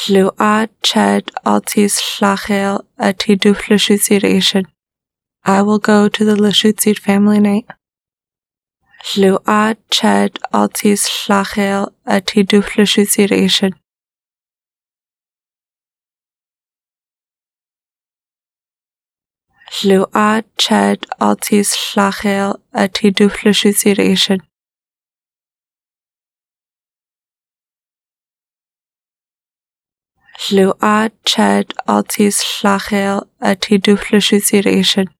Llwad ched altis llachel a tidwch lyshutsiration. I will go to the Lashutsid family night. Llwad ched altis llachel a tidwch lyshutsiration. Llwad ched altis llachel a tidwch lyshutsiration. Llwad ched altis llachel a tidwch lyshutsiration.